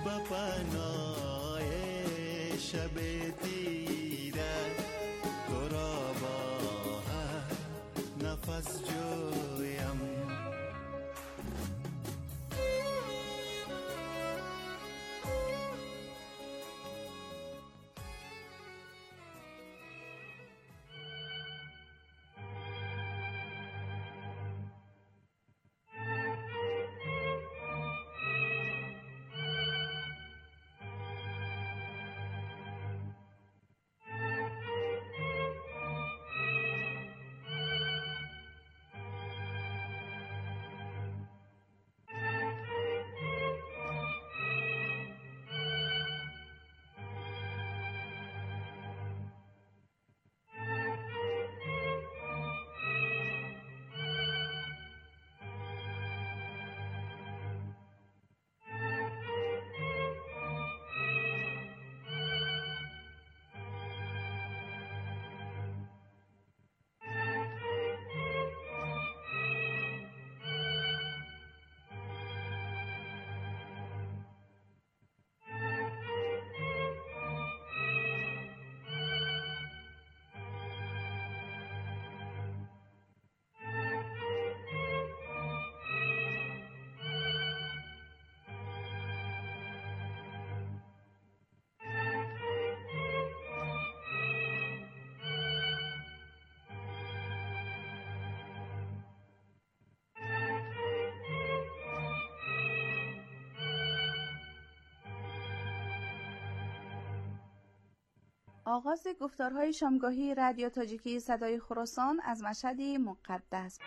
به پناه شب تیره تو را با هر نفس جویم. آغاز گفتارهای شامگاهی رادیو تاجیکی صدای خراسان از مشهد مقدس.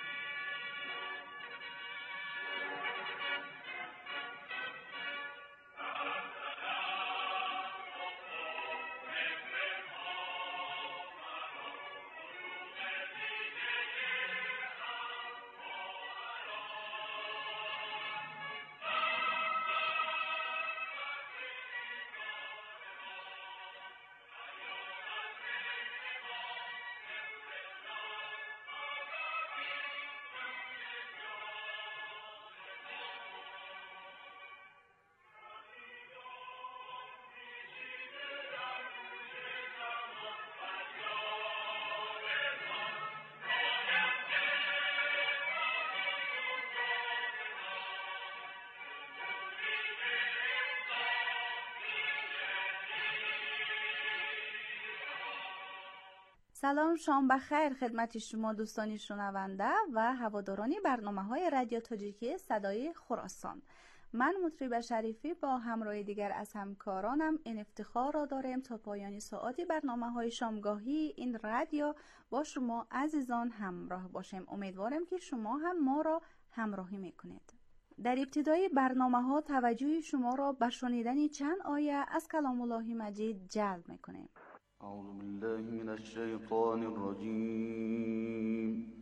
سلام، شام بخیر خدمت شما دوستانی شنونده و هواداران برنامه‌های رادیو تاجیکی صدای خراسان. من مطرب شریفی با همراه دیگر از همکارانم این افتخار را داریم تا پایان ساعتی برنامه‌های شامگاهی این رادیو با شما عزیزان همراه باشیم. امیدوارم که شما هم ما را همراهی میکنید. در ابتدای برنامه‌ها توجه شما را به شنیدن چند آیه از کلام الله مجید جلب میکنیم. أعوذ بالله من الشيطان الرجيم.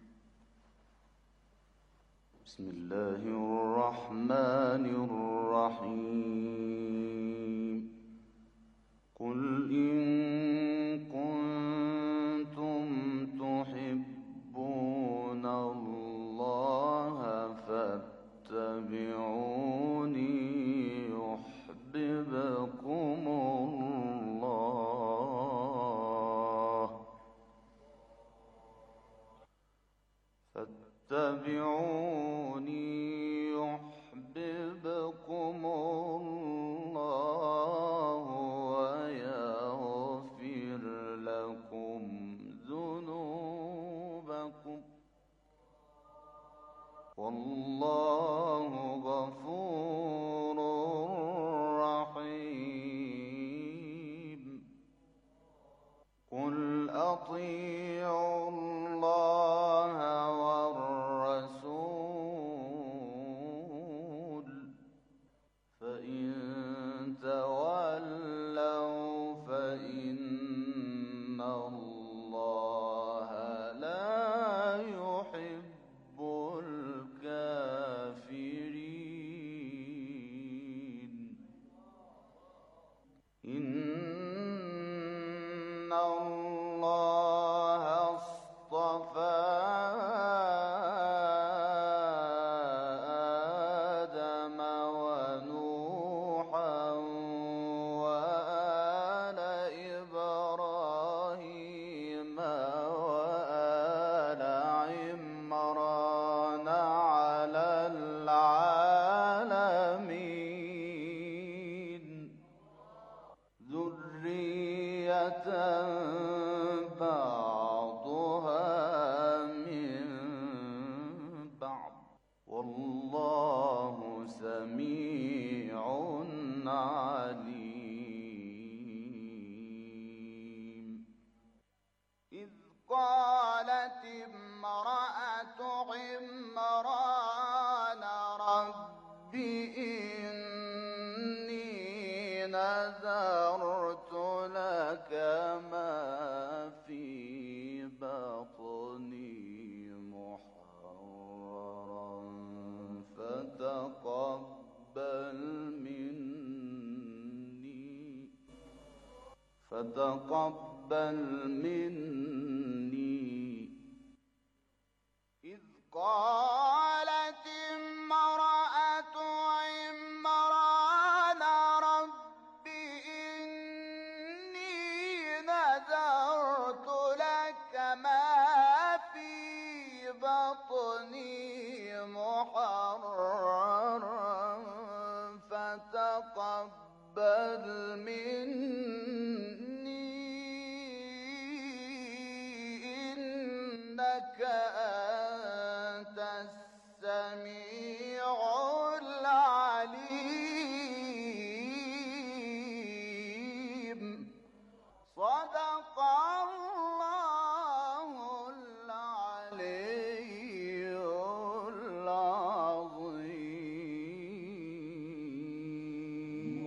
بسم الله الرحمن الرحيم. قل إن كنتم تحبون الله فاتبعوني يحببكم فاتبعوني يحببكم الله ويغفر لكم ذنوبكم والله غفور رحيم. قل أطيعوا الله والرسول فإن تولوا فإن الله لا يحب الكافرين. إن الله اصطفى آدم ونوحا بعضها من بعض والله سمیع علیم. اذ قالت امرأة عمران رب إني نذرت لك ما في بطني محررا فتقبل مني. إذ قالت امرأة عمران رب إني نذرت لك ما في بطني محررا فتقبل مني إنك أنت السميع العليم. صدق الله العلي العظيم.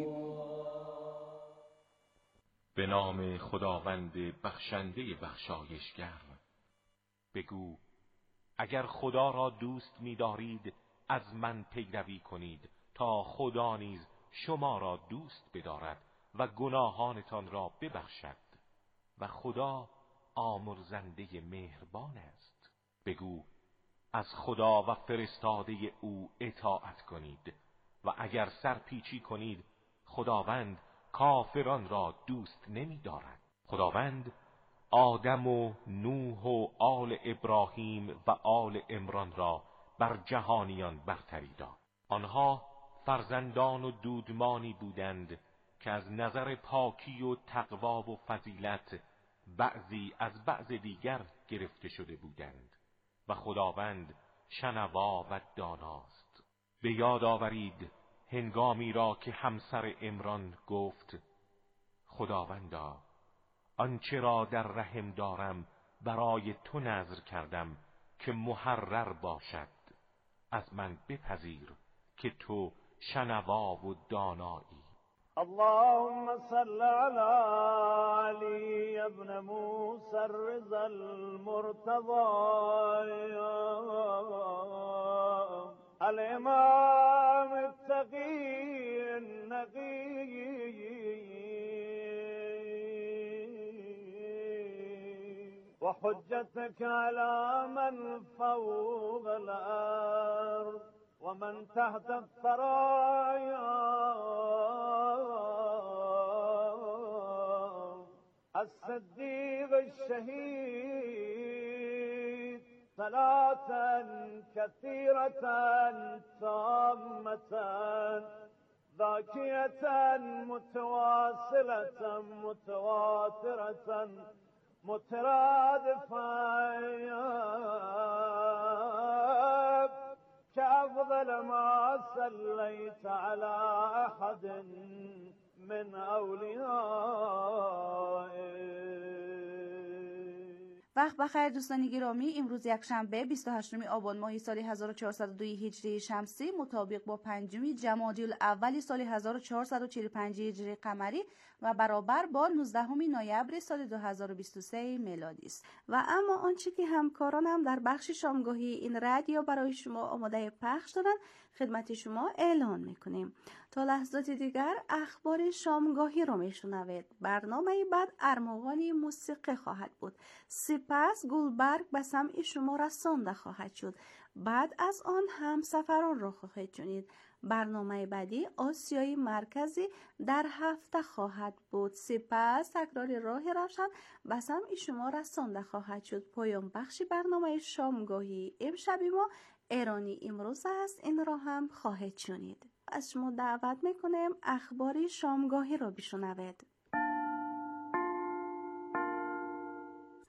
به نام خداوند بخشنده بخشایشگر. بگو اگر خدا را دوست می‌دارید از من پیروی کنید تا خدا نیز شما را دوست بدارد و گناهانتان را ببخشد و خدا آمرزنده مهربان است. بگو از خدا و فرستاده او اطاعت کنید و اگر سرپیچی کنید خداوند کافران را دوست نمی‌دارد. خداوند آدم و نوح و آل ابراهیم و آل عمران را بر جهانیان برتری داد. آنها فرزندان و دودمانی بودند که از نظر پاکی و تقوا و فضیلت بعضی از بعض دیگر گرفته شده بودند و خداوند شنوا و داناست. به یاد آورید هنگامی را که همسر عمران گفت خداوندا آنچه را در رحم دارم برای تو نذر کردم که محرر باشد، از من بپذیر که تو شنوا و دانایی. اللهم صل على علي ابن موسى الرضا المرتضى الامام التقي النقي وحجتك على من فوق الأرض ومن تحت الثرايا الصديق الشهيد صلاة كثيرة تامة ذاكية متواصلة متواترة مترادفة كأفضل ما صليت على أحد من أوليائك. وقت بخیر دوستان گرامی، امروز یکشنبه 28 آبان ماه سال 1402 هجری شمسی مطابق با 5 جمادی الاول سال 1445 هجری قمری و برابر با 19 نوامبر سال 2023 میلادی است. و اما آنچه که همکارانم در بخش شامگاهی این رادیو برای شما آماده پخش دارند خدمت شما اعلان میکنیم. تا لحظات دیگر اخبار شامگاهی رو میشنوید. برنامه بعد ارمغانی موسیقی خواهد بود. سپس گلبرگ به سمع شما رسانده خواهد شد. بعد از آن هم سفران را خواهید شنید. برنامه بعدی آسیای مرکزی در هفته خواهد بود. سپس تکرار راه روشن به سمع شما رسانده خواهد شد. پایان بخش برنامه شامگاهی امشب ما ایرانی امروز است. این را هم خواهید شنید. از شما دعوت میکنیم اخبار شامگاهی را بشنوید.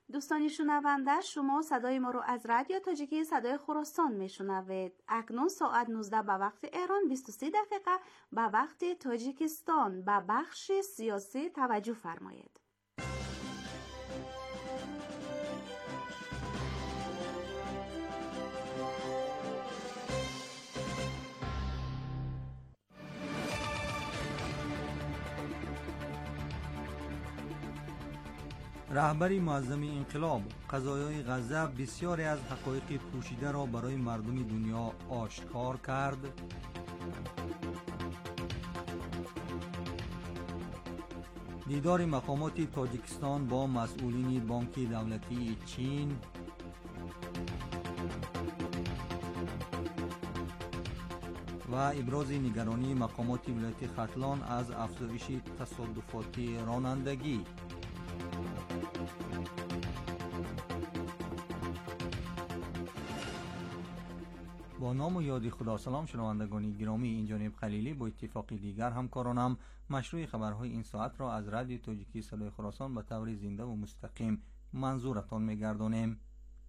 دوستانی شنونده، شما صدای ما رو از رادیو تاجیکی صدای خراسان میشنوید. اکنون ساعت 19 به وقت ایران، 23 دقیقه به وقت تاجیکستان. به بخش سیاسی توجه فرمایید. رهبری معظم انقلاب: قضایای غزه بسیاری از حقایق پوشیده را برای مردم دنیا آشکار کرد. دیدار مقامات تاجیکستان با مسئولین بانک دولتی چین. و ابراز نگرانی مقامات ولایت ختلان از افزایش تصادفات رانندگی. با نام و یاد خدا. سلام شنوندگان گرامی، این جانب خلیلی با اتفاق دیگر همکارانم مشروع خبرهای این ساعت را از رادیو تاجیکی صدای خراسان به طور زنده و مستقیم منظورتان می‌گردانیم.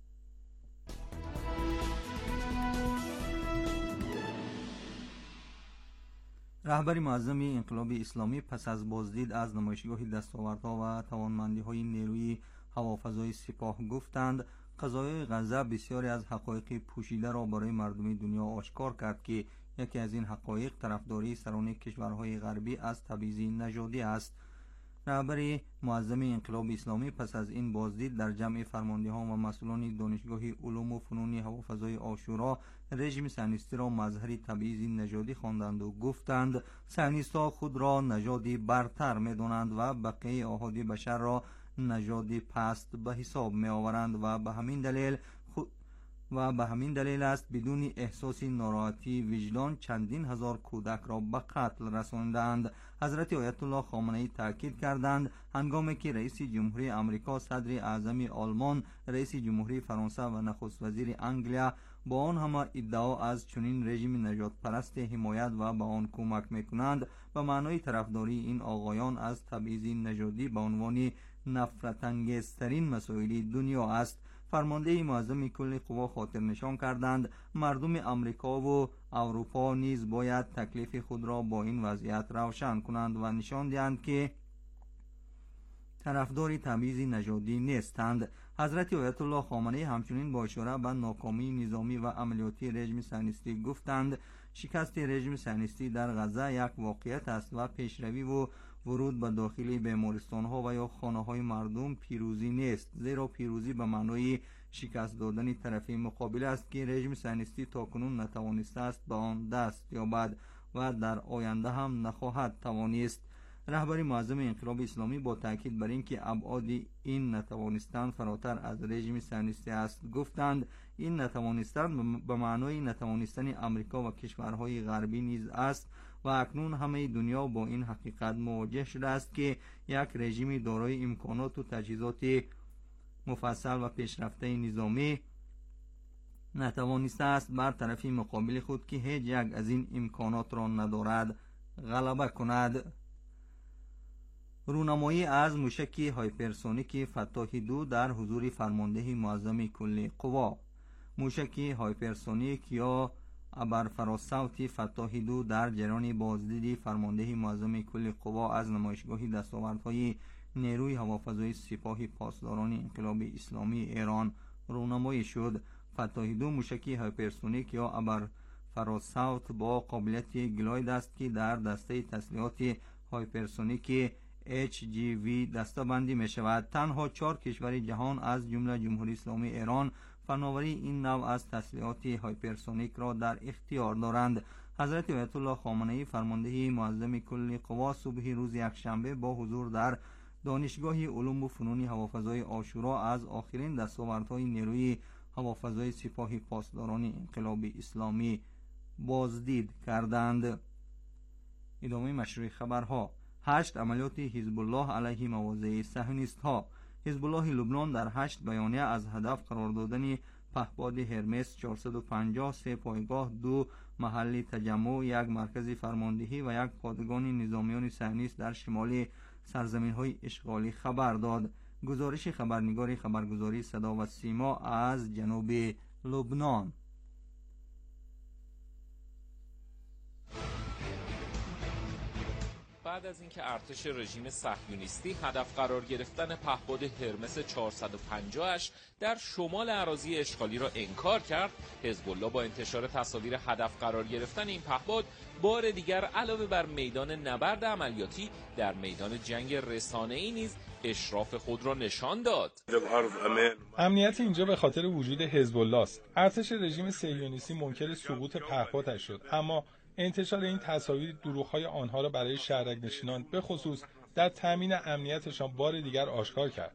رهبر معظم انقلاب اسلامی پس از بازدید از نمایشگاه دستاوردها و توانمندی‌های نیروی هوافضای سپاه گفتند قضایای غزه بسیاری از حقایق پوشیده را برای مردم دنیا آشکار کرد که یکی از این حقایق طرفداری سران کشورهای غربی از تبعیض نژادی است. رهبر معظم انقلاب اسلامی پس از این بازدید در جمع فرماندهان و مسئولان دانشگاه علوم و فنون هوافضای عاشورا رژیم صهیونیستی را مظهر تبعیض نژادی خواندند و گفتند صهیونیست‌ها خود را نژادی برتر می‌دانند و بقیه احادی بشر را نژادی پست به حساب می آورند و به همین دلیل است بدون احساس ناراحتی وجدان چندین هزار کودک را به قتل رساندند. حضرت آیت الله خامنه‌ای تاکید کردند هنگامی که رئیس جمهوری آمریکا، صدر اعظم آلمان، رئیس جمهوری فرانسه و نخست وزیر انگلیا با آن همه ادعا از چنین رژیم نژاد پرست حمایت و به آن کمک میکنند، به معنای طرفداری این آقایان از تبعیض نژادی به عنوان نفرت انگیزترین مسائل دنیا است. فرمانده معظم کل قوا خاطر نشان کردند مردم آمریکا و اروپا نیز باید تکلیف خود را با این وضعیت روشن کنند و نشان دهند که طرفدار تبعیض نژادی نیستند. حضرت آیت الله خامنه‌ای همچنین با اشاره به ناکامی نظامی و عملیاتی رژیم صهیونیستی گفتند شکست رژیم صهیونیستی در غزه یک واقعیت است و پیشروی و ورود به داخل بیمارستان‌ها و یا خانه‌های مردم پیروزی نیست، زیرا پیروزی به معنای شکست دادن طرف مقابل است که رژیم صهیونیستی تاکنون نتوانسته است به آن دست یابد و در آینده هم نخواهد توانست. رهبر معظم انقلاب اسلامی با تاکید بر اینکه ابعاد این نتوانستن فراتر از رژیم صهیونیستی است گفتند این نتوانستن به معنای نتوانستن آمریکا و کشورهای غربی نیز است و اکنون همه دنیا با این حقیقت مواجه شده است که یک رژیم دارای امکانات و تجهیزات مفصل و پیشرفته نظامی نتوانسته است بر طرف مقابل خود که هیچ یک از این امکانات را ندارد غلبه کند. رونمایی از موشک هایپرسونیک فتاح 2 در حضور فرمانده معظم کل قوا. موشک هایپرسونیک یا ابرفراسصوت فتاح 2 در جریان بازدید فرمانده معظم کل قوا از نمایشگاه دستاوردهای نیروی هوافضای سپاه پاسداران انقلاب اسلامی ایران رونمایی شد. فتاح 2 موشک هایپرسونیک یا ابرفراسصوت با قابلیت گلاید است که در دسته تسلیحات هایپرسونیک HGV دسته‌بندی می شود. تنها 4 کشور جهان از جمله جمهوری اسلامی ایران فناوری این نوع از تسلیحات هایپرسونیک را در اختیار دارند. حضرت آیت الله خامنه‌ای فرمانده معظم کل قوا صبح روز یکشنبه با حضور در دانشگاه علوم و فنون هوافضای عاشورا از آخرین دستاوردهای نیروی هوافضای سپاه پاسداران انقلاب اسلامی بازدید کردند. ادامه مشروع خبرها. 8 عملیات حزب الله علیه مواضع صهیونیست‌ها. حزب الله لبنان در 8 بیانیه از هدف قرار دادن پهپاد هرمس 450 3 پایگاه، 2 محل تجمع، 1 مرکز فرماندهی و 1 پادگان نظامیان صهیونیست در شمال سرزمین‌های اشغالی خبر داد. گزارش خبرنگار خبرگزاری صدا و سیما از جنوب لبنان. بعد از اینکه ارتش رژیم صهیونیستی هدف قرار گرفتن پهپاد هرمس 450 در شمال اراضی اشغالی را انکار کرد، حزب الله با انتشار تصاویر هدف قرار گرفتن این پهپاد بار دیگر علاوه بر میدان نبرد عملیاتی در میدان جنگ رسانه‌ای نیز اشراف خود را نشان داد. امنیت اینجا به خاطر وجود حزب الله است. ارتش رژیم صهیونیستی منکر سقوط پهپادش شد، اما انتشار این تصاویر دروغ‌های آنها را برای شهرک نشینان به خصوص در تامین امنیتشان بار دیگر آشکار کرد.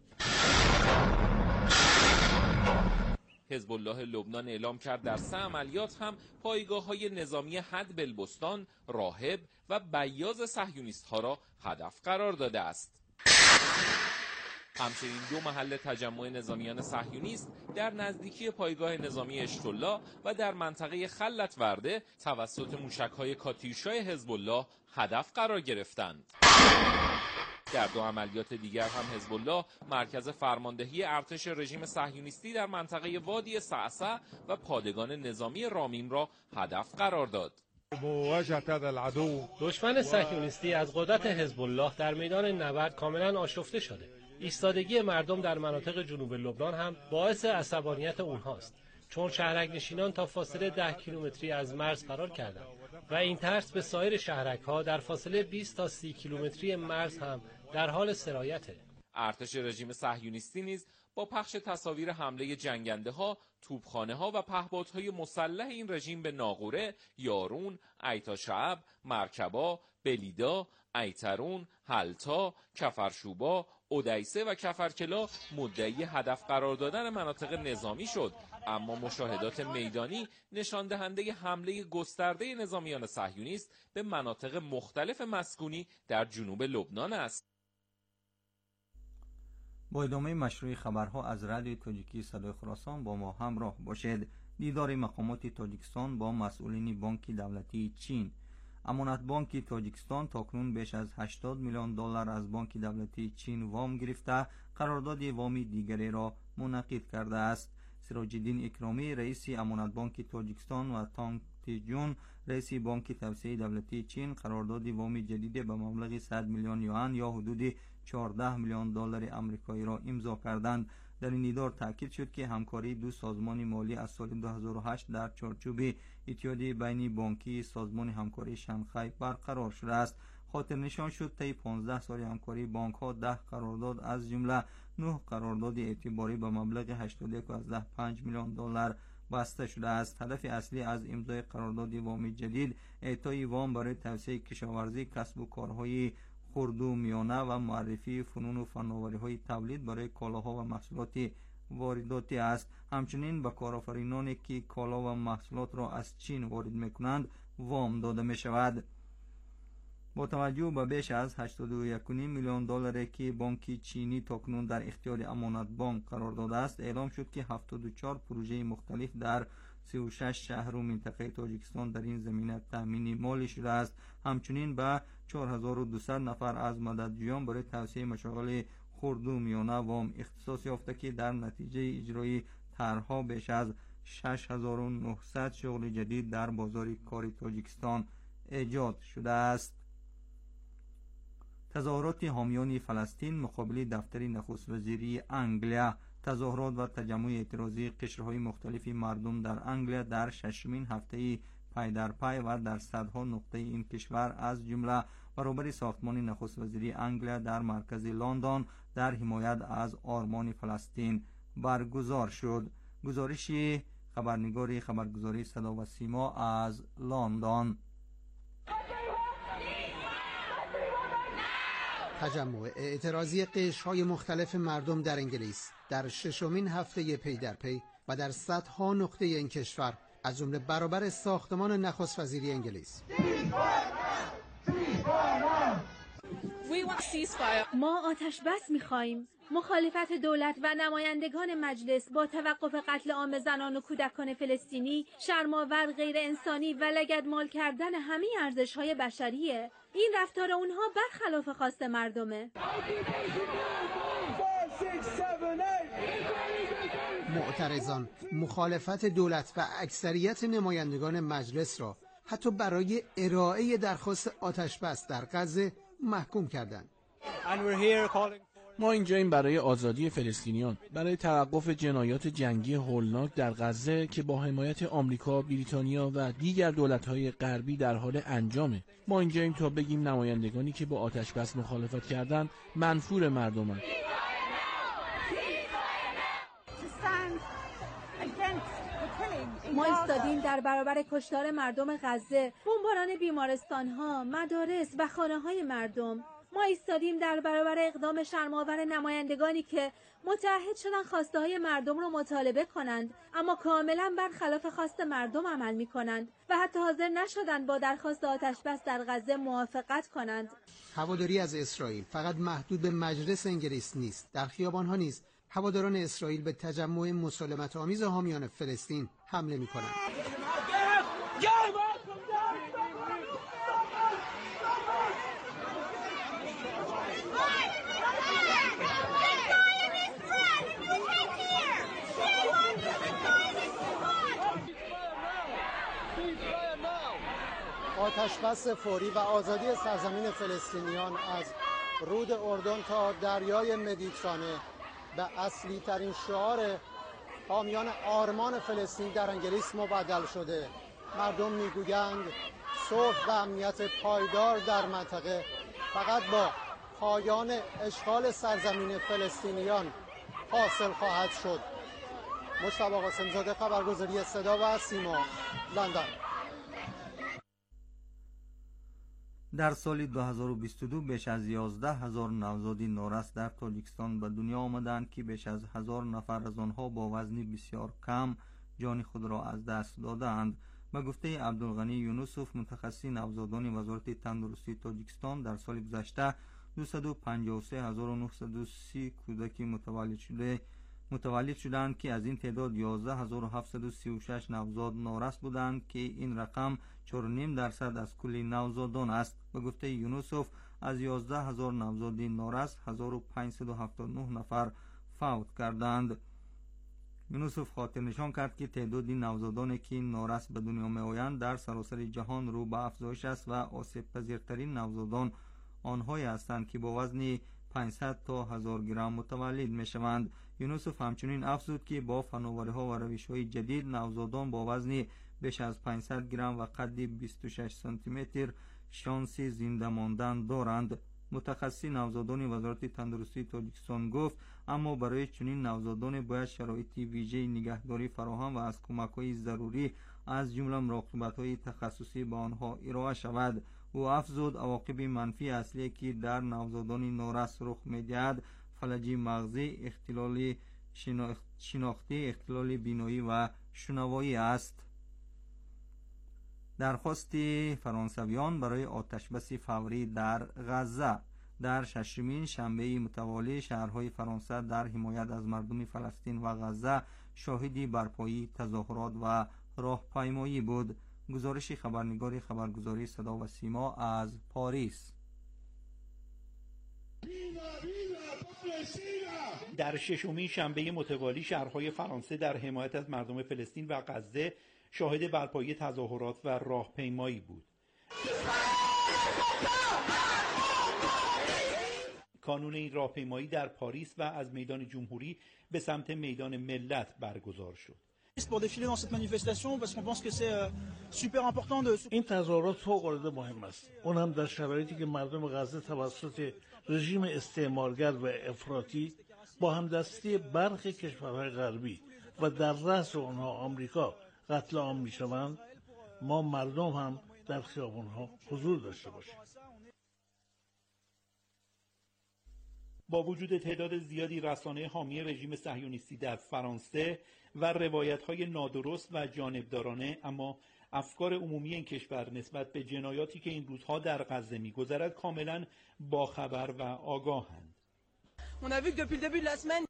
حزب الله لبنان اعلام کرد در 3 عملیات هم پایگاه‌های نظامی حدب‌البستان، راهب و بیاض صهیونیست‌ها را هدف قرار داده است. همچنین 2 محل تجمع نظامیان صهیونیست در نزدیکی پایگاه نظامی اشتولا و در منطقه خلت ورده توسط موشک‌های کاتیوشای حزب الله هدف قرار گرفتند. در 2 عملیات دیگر هم حزب الله مرکز فرماندهی ارتش رژیم صهیونیستی در منطقه وادی صعصع و پادگان نظامی رامین را هدف قرار داد. دشمن صهیونیستی از قدرت حزب الله در میدان نبرد کاملا آشفته شده. ایستادگی مردم در مناطق جنوب لبنان هم باعث عصبانیت اونهاست، چون شهرک نشینان تا فاصله 10 کیلومتری از مرز فرار کردند و این ترس به سایر شهرک‌ها در فاصله 20 تا 30 کیلومتری مرز هم در حال سرایته. ارتش رژیم صهیونیستی نیز با پخش تصاویر حمله جنگنده‌ها، توپخانه‌ها و پهپادهای مسلح این رژیم به ناقوره، یارون، ایتاشعب، مرکبا، بلیدا، ایترون، حلتا، کفرشوبا، اودیسه و کفرکلا مدعی هدف قرار دادن مناطق نظامی شد، اما مشاهدات میدانی نشان دهنده حمله گسترده نظامیان صهیونیست به مناطق مختلف مسکونی در جنوب لبنان است. با ادامه مشروع خبرها از رادیو تاجیکی صدای خراسان با ما همراه باشید. دیدار مقامات تاجیکستان با مسئولین بانک دولتی چین. امانت بانک تاجیکستان تاکنون بیش از 80 میلیون دلار از بانک دولتی چین وام گرفته قرارداد وامی دیگری را منعقد کرده است. سراج الدین اکرامی رئیس امانت بانک تاجیکستان و تانگ تیجون رئیس بانک توسعه دولتی چین قرارداد وامی جدید به مبلغ 100 میلیون یوان یا حدود 14 میلیون دلار آمریکایی را امضا کردند. در این دیدار تاکید شد که همکاری 2 سازمان مالی از سال 2008 در چارچوب اتحادیه بین بانکی سازمان همکاری شانگهای برقرار شده است. خاطر نشان شد طی 15 سال همکاری بانک ها 10 قرارداد از جمله 9 قرارداد اعتباری به مبلغ 81.5 میلیون دلار بسته شده است. هدف اصلی از امضای قرارداد وامی جدید اعطای وام برای توسعه کشاورزی، کسب و کارهای خرد و میانه و معرفی فنون و فناوری‌های تولید برای کالاها و محصولات وارداتی است. همچنین به کارآفرینانی که کالا و محصولات را از چین وارد می‌کنند وام داده می‌شود. با توجه به بیش از 81.5 میلیون دلاری که بانک چینی تاکنون در اختیار امانت بانک قرار داده است، اعلام شد که 74 پروژه مختلف در 36 شهر و منطقه تاجیکستان در این زمینه تامین مالی شده است. همچنین به 4200 نفر از مددجویان برای توسعه مشاغل خرد و میانه وام اختصاص یافته که در نتیجه اجرای طرح‌ها بیش از 6900 شغل جدید در بازار کار تاجیکستان ایجاد شده است. تظاهرات حامیان فلسطین مقابل دفتر نخست وزیری انگلیا. تظاهرات و تجمع اعتراضی قشرهای مختلف مردم در انگلیا در 6مین هفته پای در پای و در صدها نقطه این کشور از جمله برابر ساختمان نخست وزیری انگلیا در مرکز لندن در حمایت از آرمان فلسطین برگزار شد. گزارش خبرنگار خبرگزاری صدا و سیما از لندن. تجمع اعتراضی قشرهای مختلف مردم در انگلیس در 6مین هفته پی در پی و در صدها نقطه این کشور از جمله برابر ساختمان نخست وزیری انگلیس. ما آتش بس می‌خواهیم. مخالفت دولت و نمایندگان مجلس با توقف قتل عام زنان و کودکان فلسطینی شرم‌آور، غیر انسانی و لگدمال کردن همه ارزش‌های بشریه. این رفتار اونها برخلاف خواست مردمه. معترضان مخالفت دولت و اکثریت نمایندگان مجلس را حتی برای ارائه درخواست آتش‌بس در غزه محکوم کردند. ما اینجاییم برای آزادی فلسطینیان، برای توقف جنایات جنگی هولناک در غزه که با حمایت آمریکا، بریتانیا و دیگر دولت‌های غربی در حال انجامه. ما اینجاییم تا بگیم نمایندگانی که با آتش‌بس مخالفت کردند منفور مردمند. ما ایستادیم در برابر کشتار مردم غزه، بمباران بیمارستان‌ها، مدارس و خانه‌های مردم. ما ایستادیم در برابر اقدام شرم‌آور نمایندگانی که متعهد شدن خواسته‌های مردم رو مطالبه کنند، اما کاملا برخلاف خواست مردم عمل می‌کنند و حتی حاضر نشدند با درخواست آتش‌بس در غزه موافقت کنند. هواداری از اسرائیل فقط محدود به مجلس انگلیس نیست. در خیابان‌ها نیز هواداران اسرائیل به تجمع مسالمت‌آمیز حامیان فلسطین حمله می‌کنند. آتش‌بس فوری و آزادی سرزمین فلسطینیان از رود اردن تا دریای مدیترانه به اصلی ترین شعار حامیان آرمان فلسطین در انگلیس مبدل شده. مردم میگویند صلح و امنیت پایدار در منطقه فقط با پایان اشغال سرزمین فلسطینیان حاصل خواهد شد. مصطفی قاسم‌زاده، خبرگزاری صدا و سیما، لندن. در سال 2022 بیش از 11,000 نوزادی نورس در تاجیکستان به دنیا آمدند که بیش از 1000 نفر از آنها با وزن بسیار کم جان خود را از دست دادند. به گفته عبدالغنی یونوسوف، متخصص نوزادان وزارت تندرستی تاجیکستان، در سال گذشته 253,930 کودکی متولد شدند که از این تعداد 11,736 نوزاد نورس بودند که این رقم 4.5% از کل نوزادان است. به گفته یونوسوف، از 11,000 نوزادی نورس 1579 نفر فوت کردند. یونوسوف خاطر نشان کرد که تعداد نوزادانی که نورس به دنیا می آیند در سراسر جهان رو به افزایش است و آسیب پذیرترین نوزادان آنهایی هستند که با وزن 500 تا 1000 گرم متولد می شوند. یونوسوف همچنین افزود که با فناوری‌ها و روش‌های جدید نوزادان با وزن بیش از 500 گرم و قد 26 سانتی متر شانس زنده ماندن دارند. متخصص نوزادان وزارت تندرستی تاجیکستان گفت اما برای چنین نوزادان باید شرایط ویژه نگهداری فراهم و از کمک‌های ضروری از جمله مراقبت‌های تخصصی به آنها ارائه شود. او افزود عواقب منفی اصلی که در نوزادان نورس رخ می‌دهد فلج مغزی، اختلال شناختی، اختلال بینایی و شنوایی است. درخواست فرانسویان برای آتش‌بس فوری در غزه. در ششمین شنبه متوالی شهرهای فرانسه در حمایت از مردم فلسطین و غزه شاهدی برپایی تظاهرات و راهپیمایی بود. گزارش خبرنگار خبرگزاری صدا و سیما از پاریس. در ششمین شنبه متوالی شهرهای فرانسه در حمایت از مردم فلسطین و غزه شاهد برپایی تظاهرات و راهپیمایی بود. کانون این راهپیمایی در پاریس و از میدان جمهوری به سمت میدان ملت برگزار شد. این تظاهرات فوق‌العاده مهم است. اون هم در شرایطی که مردم غزه توسط رژیم استعمارگر و افراطی با همدستی برخی کشورهای غربی و در رأس آنها آمریکا قتل عام می‌شوند. ما مردم هم در خیابان‌ها حضور داشته باشیم. با وجود تعداد زیادی رسانه حامی رژیم صهیونیستی در فرانسه و روایت‌های نادرست و جانبدارانه، اما افکار عمومی این کشور نسبت به جنایاتی که این روزها در غزه می‌گذرد کاملاً باخبر و آگاهند. On a vu que depuis le début de la semaine.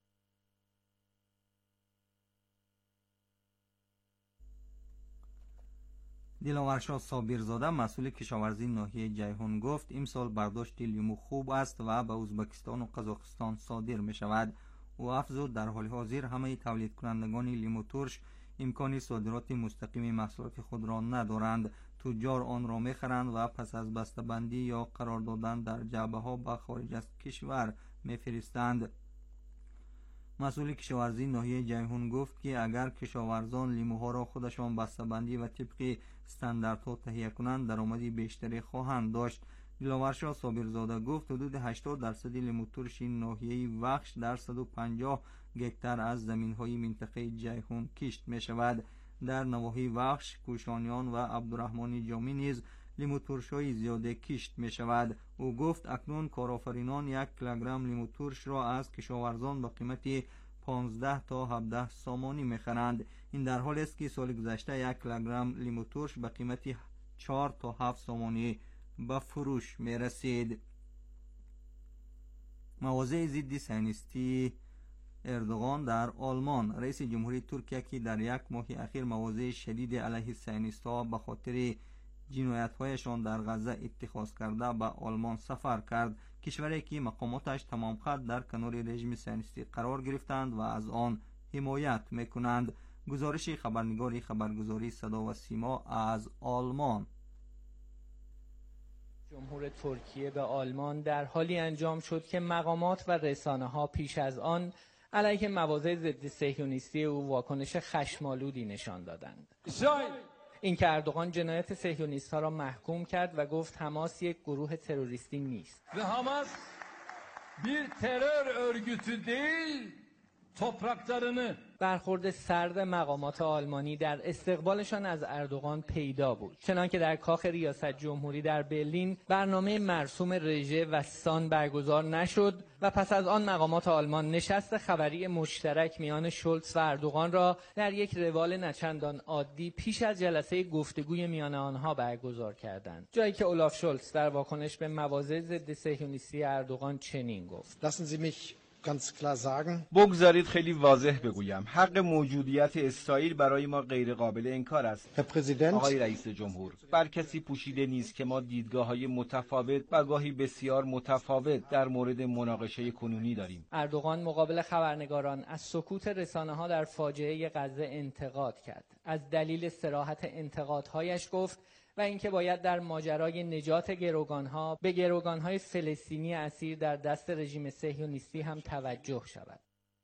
دلاورشاه صابرزاده مسئول کشاورزی ناحیه جیهون گفت امسال برداشت لیمو خوب است و به ازبکستان و قزاقستان صادر می شود. او افزود در حال حاضر همه تولید کنندگان لیمو ترش امکان صادرات مستقیم محصولات خود را ندارند. تجار آن را می‌خرند و پس از بسته‌بندی یا قرار دادن در جعبه‌ها به خارج از کشور می‌فرستند. مسئول کشاورزی ناحیه جیهون گفت که اگر کشاورزان لیموها را خودشان بسته‌بندی و طبق استانداردها تهیه کنند درآمدی بیشتری خواهند داشت. دلاورشاه صابرزاده گفت حدود 80% لیمو ترش ناحیه وخش در 150 گکتار از زمین‌های منطقه جیهون کشت می‌شود. در نواحی وخش، کوشانیان و عبدالرحمن جامی نیز لیمو ترش‌های زیاده کشت می‌شود. او گفت اکنون کارآفرینان 1 کیلوگرم لیمو ترش را از کشاورزان با قیمت 15 تا 17 سامانی می‌خرند. این در حالی است که سال گذشته 1 کیلوگرم لیمو ترش به قیمت 4 تا 7 سامانی به فروش می‌رسید. مواضع ضد صهیونیستی اردوغان در آلمان. رئیس جمهوری ترکیه که در یک ماه اخیر مواضع شدید علیه صهیونیست‌ها به خاطر جنایت‌هایشان در غزه اتخاذ کرده به آلمان سفر کرد. کشوری که مقاماتش تمام خط در کنار رژیم صهیونیستی قرار گرفتند و از آن حمایت می‌کنند. گزارش خبرنگار خبرگزاری صدا و سیما از آلمان. جمهور ترکیه به آلمان در حالی انجام شد که مقامات و رسانه‌ها پیش از آن علیه مواضع ضد صهیونیستی او واکنش خشم‌آلودی نشان دادند. این که اردوغان جنایت صهیونیست‌ها را محکوم کرد و گفت حماس یک گروه تروریستی نیست. و حماس bir terör örgütü değil, topraklarını. برخورد سرد مقامات آلمانی در استقبالشان از اردوغان پیدا بود. چنانکه در کاخ ریاست جمهوری در برلین برنامه مرسوم رژه و سان برگزار نشد و پس از آن مقامات آلمان نشست خبری مشترک میان شولتز و اردوغان را در یک روال نچندان عادی پیش از جلسه گفتگوی میان آنها برگزار کردند. جایی که اولاف شولتز در واکنش به مواضع ضد صهیونیستی اردوغان چنین گفت: بگذارید خیلی واضح بگویم، حق موجودیت اسرائیل برای ما غیر قابل انکار است. آقای رئیس جمهور، بر کسی پوشیده نیست که ما دیدگاه‌های متفاوت و گاهی بسیار متفاوت در مورد مناقشه کنونی داریم. اردوغان مقابل خبرنگاران از سکوت رسانه‌ها در فاجعه غزه انتقاد کرد. از دلیل صراحت انتقادهایش گفت و اینکه باید در ماجرای نجات گروگانها به گروگانهای فلسطینی اسیر در دست رژیم صهیونیستی هم توجه شود.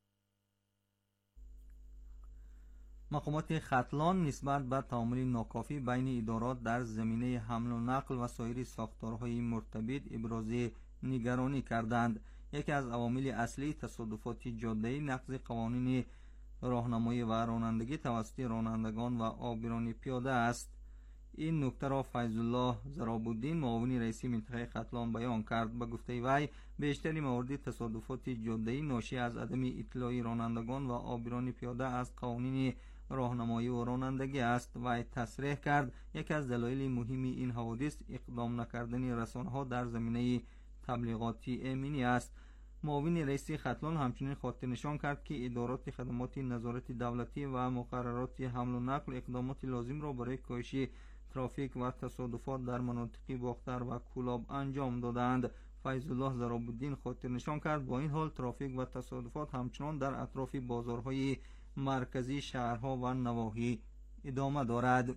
مقامات ختلان نسبت به تعامل ناکافی بین ادارات در زمینه حمل و نقل و سایر ساختارهای مرتبط ابراز نگرانی کردند. یکی از عوامل اصلی تصادفات جاده‌ای نقض قوانین راهنمایی و رانندگی توسط رانندگان و عابران پیاده است. این نکته را فیض الله زرابالدین معاون رئیس منطقه ختلان بیان کرد. به گفته وی بیشتر موارد تصادفات جاده‌ای ناشی از عدم اطلاع رانندگان و عابران پیاده از قوانین راهنمایی و رانندگی است. وی تصریح کرد یکی از دلایل مهم این حوادث اقدام نکردن رسانه‌ها در زمینه تبلیغاتی امنی است. معاون رئیس ختلان همچنین خاطر نشان کرد که ادارات خدمات نظارت دولتی و مقررات حمل و نقل اقدامات لازم را برای کاهش ترافیک و تصادفات در مناطق باختر و کولاب انجام دادند. فیض الله زرابالدین خاطر نشان کرد با این حال ترافیک و تصادفات همچنان در اطراف بازارهای مرکزی شهرها و نواحی ادامه دارد.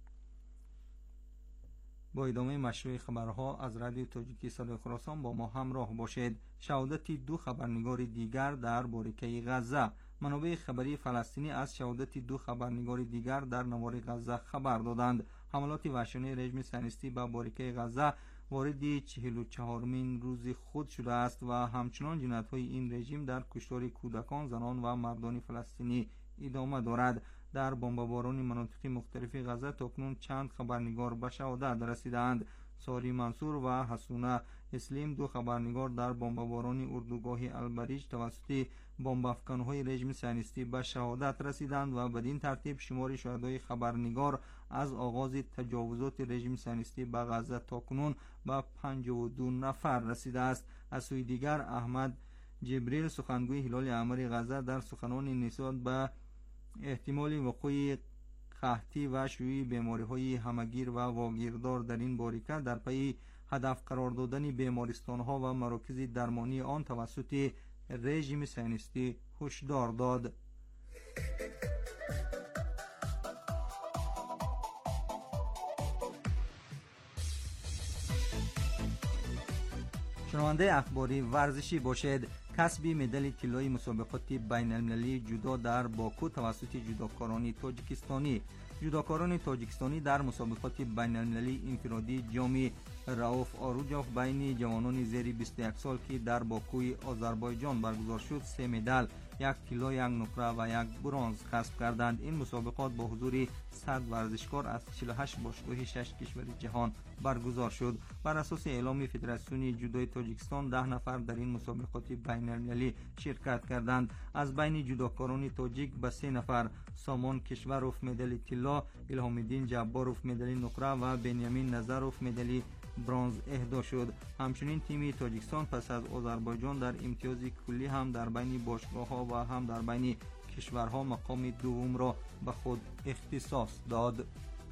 با ادامه مشروع خبرها از رادیو تاجیکی صدای خراسان با ما همراه باشید. شهادت 2 خبرنگار دیگر در باریکه غزه. منابع خبری فلسطینی از شهادت 2 خبرنگار دیگر در نوار غزه خبر دادند. حملات وحشیانه رژیم صهیونیستی به باریکه غزه وارد 44مین روز خود شده است و همچنان جنایت‌های این رژیم در کشتار کودکان، زنان و مردان فلسطینی ادامه دارد. در بمباران مناطق مختلف غزه تاکنون چند خبرنگار به شهادت رسیدند. ساری منصور و حسونه اسلیم 2 خبرنگار در بمباران اردوگاه البریج توسط بمب‌افکن‌های رژیم صهیونیستی به شهادت رسیدند و بدین ترتیب شمار شهدای خبرنگار از آغاز تجاوزات رژیم صهیونیستی به غزه تاکنون به 52 نفر رسیده است. از سوی دیگر احمد جبریل سخنگوی هلال احمر غزه در سخنان نسبت به احتمال وقوع قحطی و شیوع بیماری‌های همگیر و واگیردار در این باریکه در پی هدف قرار دادن بیمارستان‌ها و مراکز درمانی آن توسط رژیم صهیونیستی هشدار داد. شنونده اخباری ورزشی باشد. کسب مدال طلایی مسابقات بین المللی جودو در باکو توسط جودوکاران تاجیکستانی. جودوکاران تاجیکستانی در مسابقات بین المللی انفرادی جام رئوف آروجوف بین جوانان زیر 21 سال که در باکوی آذربایجان برگزار شد 3 مدال، 1 طلا، 1 نقره و 1 برنز کسب کردند. این مسابقات با حضور 100 ورزشکار از 48 باشگاه 6 کشور جهان برگزار شد. بر اساس اعلام فدراسیون جودوی تاجیکستان 10 نفر در این مسابقات بین المللی شرکت کردند. از بین جودوکاران تاجیک به 3 نفر سامان کشوروف مدال طلا، الهام الدین جباروف مدال نقره و بنیامین نظروف مدال برنز اهدا شد. همچنین تیم تاجیکستان پس از آذربایجان در امتیاز کلی هم در بین باشگاه‌ها و هم در بین کشورها مقام دوم را به خود اختصاص داد.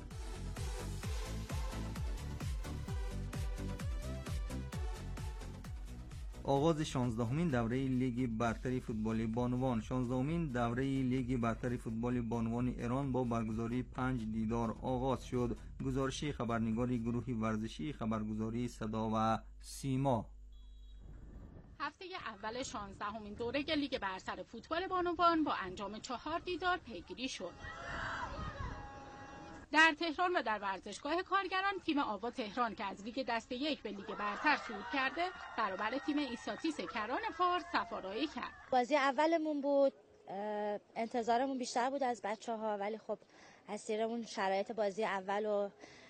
آغاز 16مین دوره لیگ برتر فوتبال بانوان. 16مین دوره لیگ برتر فوتبال بانوان ایران با برگزاری 5 دیدار آغاز شد. گزارش خبرنگار گروه ورزشی خبرگزاری صدا و سیما. هفته اول 16مین دوره لیگ برتر فوتبال بانوان با انجام 4 دیدار پیگیری شد. در تهران و در ورزشگاه کارگران تیم آوا تهران که از لیگ دسته 1 به لیگ برتر صعود کرده برابر تیم ایساتیس کران فارس سفارایی کرد. بازی اولمون بود، انتظارمون بیشتر بود از بچه‌ها، ولی خب اسیرمون شرایط بازی اول و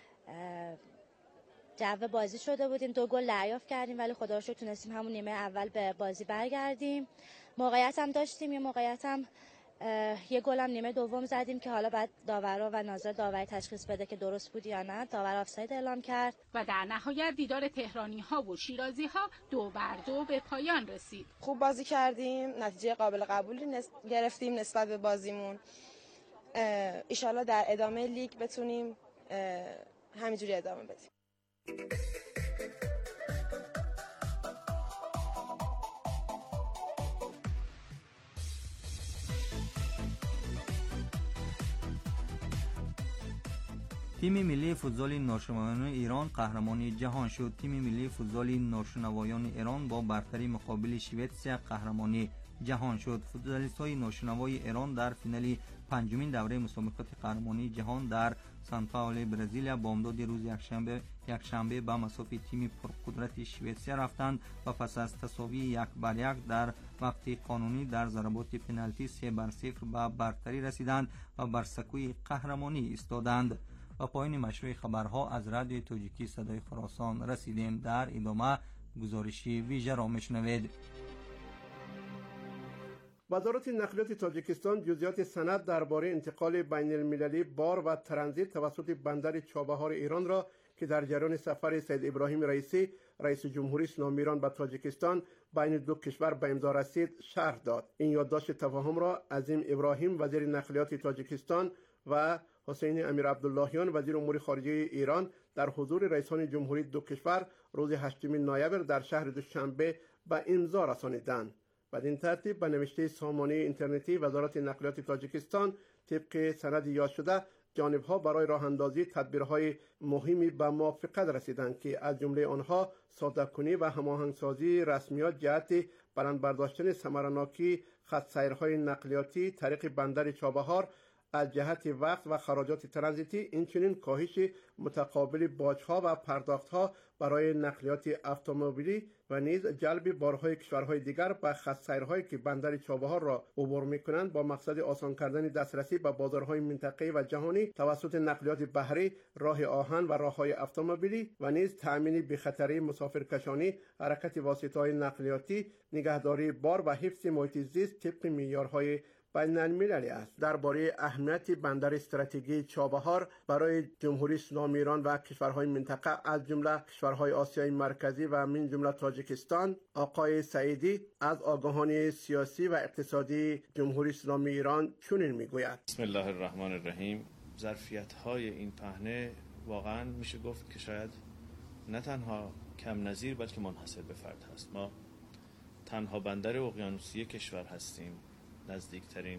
جو بازی شده بودیم. 2 گل دریافت کردیم ولی خدا رو شکر تونستیم همون نیمه اول به بازی برگردیم. موقعیت هم داشتیم، یه گل هم نیمه دوم زدیم که حالا بعد داورا و ناظر داوری تشخیص بده که درست بود یا نه. داور آفساید اعلام کرد و در نهایت دیدار تهرانی ها و شیرازی ها 2-2 به پایان رسید. خوب بازی کردیم، نتیجه قابل قبولی گرفتیم نسبت به بازیمون. ایشالا در ادامه لیگ بتونیم همینجوری ادامه بدیم. تیم ملی فوتبال ناشنوایان ایران قهرمان جهان شد. تیم ملی فوتبال ناشنوایان ایران با برتری مقابل سوئیسرا قهرمان جهان شد. فوتبالیست‌های ناشنوای ایران در فینال 5مین دوره مسابقات قهرمانی جهان در سان پائولو برزیل بامداد روز یکشنبه به مسافت تیم پرقدرت سوئیسرا رفتند و پس از تساوی 1-1 در وقت قانونی در ضربات پنالتی 3-0 به برتری رسیدند و بر سکوی قهرمانی ایستادند. و پایان مشروع خبرها از رادیو تاجیکی صدای خراسان رسیدیم. در ادامه گزارشی ویژه را میشنوید. وزارت نقلیات تاجیکستان جزئیات سند درباره انتقال بین المللی بار و ترانزیت توسط بندر چابهار ایران را که در جریان سفر سید ابراهیم رئیسی رئیس جمهوری اسلامی ایران به تاجیکستان بین 2 کشور به امضا رسید شرح داد. این یادداشت تفاهم را عظیم ابراهیم وزیر نقلیات تاجیکستان و حسین امیر عبداللهیان وزیر امور خارجه ایران در حضور رئیسان جمهوری 2 کشور روز 8 نوامبر در شهر دوشنبه به امضا رسانیدند. بدین ترتیب به نوشته سامانه اینترنتی وزارت نقلیات تاجیکستان طبق سند یاد شده جانب‌ها برای راه اندازی تدبیرهای مهمی به موافقت رسیدند که از جمله آنها صادق‌کنی و هماهنگسازی رسمیات جهت برند برداشتن ثمرناکی خط سیرهای نقلیاتی طریق بندر چابهار از جهت وقت و خراجات ترانزیتی، اینچنین کاهش متقابل باج‌ها و پرداخت‌ها برای نقلیات اتومبیلی و نیز جلب بارهای کشورهای دیگر به خط سیرهایی که بندر چابهار را عبور می‌کنند با مقصد آسان کردن دسترسی به بازارهای منطقه‌ای و جهانی توسط نقلیات بحری، راه آهن و راه‌های اتومبیلی و نیز تأمین بی‌خطری مسافرکشانی، حرکت واسطه‌های نقلیاتی، نگهداری بار و حفظ محیط زیست طبق معیارهای بین‌المللی است. درباره اهمیت بندر استراتژیک چابهار برای جمهوری اسلامی ایران و کشورهای منطقه از جمله کشورهای آسیای مرکزی و من جمله تاجیکستان، آقای سعیدی از آگاهان سیاسی و اقتصادی جمهوری اسلامی ایران چنین میگوید: بسم الله الرحمن الرحیم. ظرفیت‌های این پهنه واقعا میشه گفت که شاید نه تنها کم نظیر بلکه منحصر به فرد هست. ما تنها بندر اقیانوسی کشور هستیم. نزدیکترین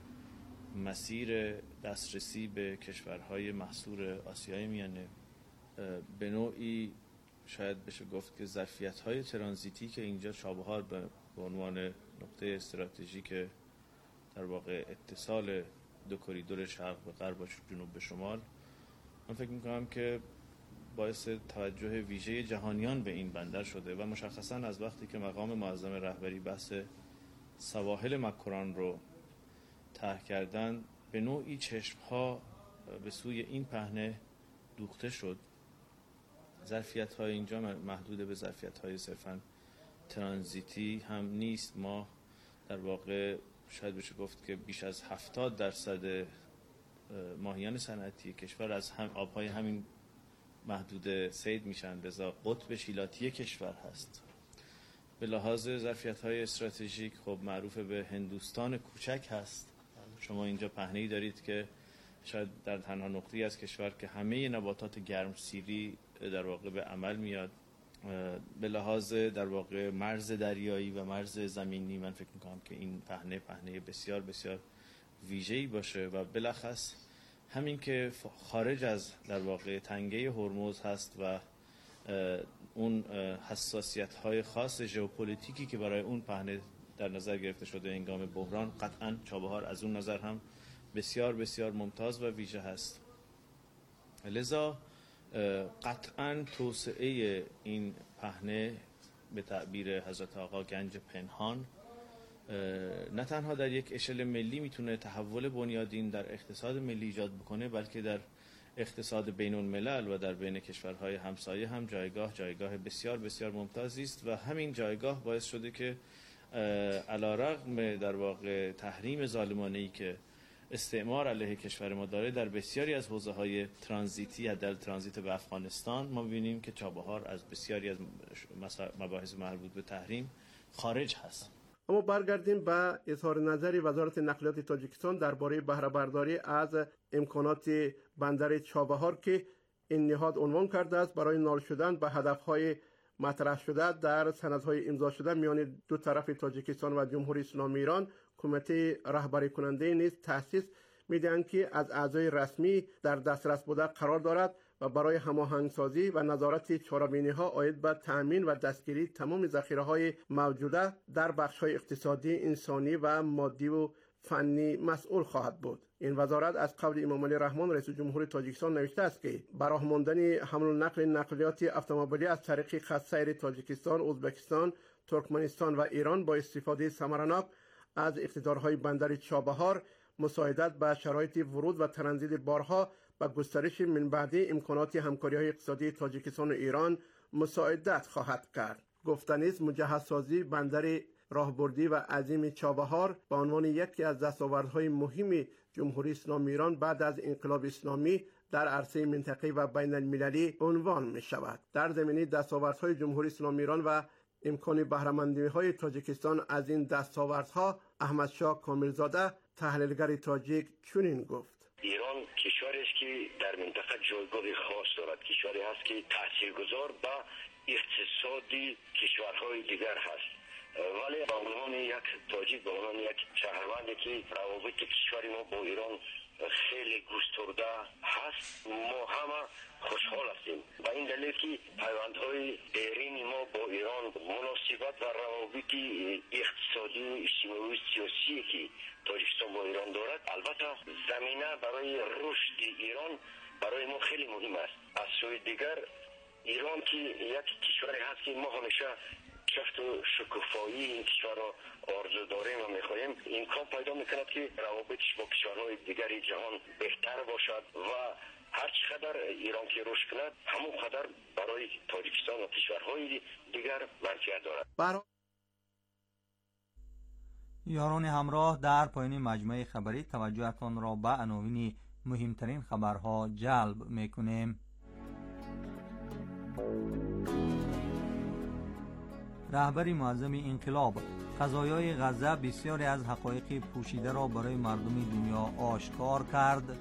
مسیر دسترسی به کشورهای محصور آسیای میانه. به نوعی شاید بشه گفت که ظرفیت‌های ترانزیتی که اینجا چابهار به عنوان نقطه استراتژیک در واقع اتصال دو کریدور شرق به غرب و جنوب به شمال، من فکر می‌کنم که باعث توجه ویژه جهانیان به این بندر شده و مشخصاً از وقتی که مقام معظم رهبری بحث سواحل مکران رو طرح کردن، به نوعی چشم‌ها به سوی این پهنه دوخته شد. ظرفیت‌های اینجا محدود به ظرفیت‌های صرفاً ترانزیتی هم نیست. ما در واقع شاید بشه گفت که بیش از 70% ماهیان صنعتی کشور از آب‌های همین محدود صید میشن، لذا قطب شیلاتی کشور هست. به لحاظ ظرفیت‌های استراتژیک خب معروف به هندوستان کوچک هست. شما اینجا پهنه‌ای دارید که شاید در تنها نقطه‌ای از کشور که همه نباتات گرمسیری در واقع به عمل میاد. به لحاظ در واقع مرز دریایی و مرز زمینی من فکر می‌کنم که این پهنه بسیار بسیار ویژه‌ای باشه و بالاخص همین که خارج از در واقع تنگه هرمز هست و اون حساسیت‌های خاص ژئوپلیتیکی که برای اون پهنه در نظر گرفته شده هنگام بحران، قطعاً چابهار از اون نظر هم بسیار بسیار ممتاز و ویژه هست. لذا قطعاً توسعه این پهنه به تعبیر حضرت آقا گنج پنهان نه تنها در یک اشل ملی میتونه تحول بنیادین در اقتصاد ملی ایجاد بکنه، بلکه در اقتصاد بین الملل و در بین کشورهای همسایه هم جایگاه بسیار بسیار ممتازی است و همین جایگاه باعث شده که علیرغم در واقع تحریم ظالمانه‌ای که استعمار علیه کشور ما داره در بسیاری از حوزه‌های ترانزیتی، حداقل ترانزیت به افغانستان، ما ببینیم که چابهار از بسیاری از مباحث مربوط به تحریم خارج هست. اما برگردیم به اظهار نظر وزارت نقلیات تاجیکستان درباره بهره برداری از امکانات بندر چابهار که این نهاد عنوان کرده است برای نال شدن به هدف‌های مطرح شده در سندهای امضا شده میان دو طرف تاجیکستان و جمهوری اسلامی ایران. کمیته رهبری کننده نیز تأسیس می‌دهند که از اعضای رسمی در دسترس بوده قرار دارد و برای هماهنگسازی و نظارت چاره‌بینی‌ها عاید به تأمین و دستگیری تمام ذخیره‌های موجوده در بخش‌های اقتصادی، انسانی و مادی و فنی مسئول خواهد بود. این وزارت از قول امام علی رحمان رئیس جمهور تاجیکستان نوشته است که برای ماندن حمل و نقل نقلیات اتومبیلی از طریق خط سیر تاجیکستان، ازبکستان، ترکمنستان و ایران با استفاده ثمرناک از اقتدارهای بندر چابهار مساعدت به شرایط ورود و ترانزیت بارها و گسترش من بعدی امکانات همکاری‌های اقتصادی تاجیکستان و ایران مساعدت خواهد کرد. گفتنی است مجهزسازی بندر راهبردی و عظیم چابهار به عنوان یکی از دستاوردهای مهم جمهوری اسلامی ایران بعد از انقلاب اسلامی در عرصه منطقه‌ای و بین المللی عنوان می شود. در زمینه دستاوردهای جمهوری اسلامی ایران و امکان بهره‌مندی‌های تاجیکستان از این دستاوردها احمدشاه کاملزاده تحلیلگر تاجیک چنین گفت: ایران کشوری است که در منطقه جایگاه خاص دارد، کشوری هست که تاثیرگذار به اقتصادی کشورهای دیگر هست، ولی به عنوان یک تاجیک، به عنوان یک شهروندی که روابط کشور ما با ایران خیلی گسترده هست، ما همه خوشحال هستیم. و این دلیل که پیوندهای دیرین ما با ایران مناسبت و روابط اقتصادی و اجتماعی سیاسی که تاجیکستان با ایران دارد، البته زمینه برای رشد ایران برای ما خیلی مهم است. از سوی دیگر ایران که یک کشوری هست که ما همیشه شفت و شکوفایی این کشور را آرزو داریم و میخواهیم، امکان پیدا میکند که روابطش با کشورهای دیگری جهان بهتر باشد و هر چقدر ایران که رشد کند همون قدر برای تاجیکستان و کشورهای دیگر منفعت دارد. یاران همراه، در پایان مجموعه خبری توجهتان را به عناوین مهمترین خبرها جلب میکنیم. رهبر معظم انقلاب: قضایای غزه بسیاری از حقایق پوشیده را برای مردم دنیا آشکار کرد.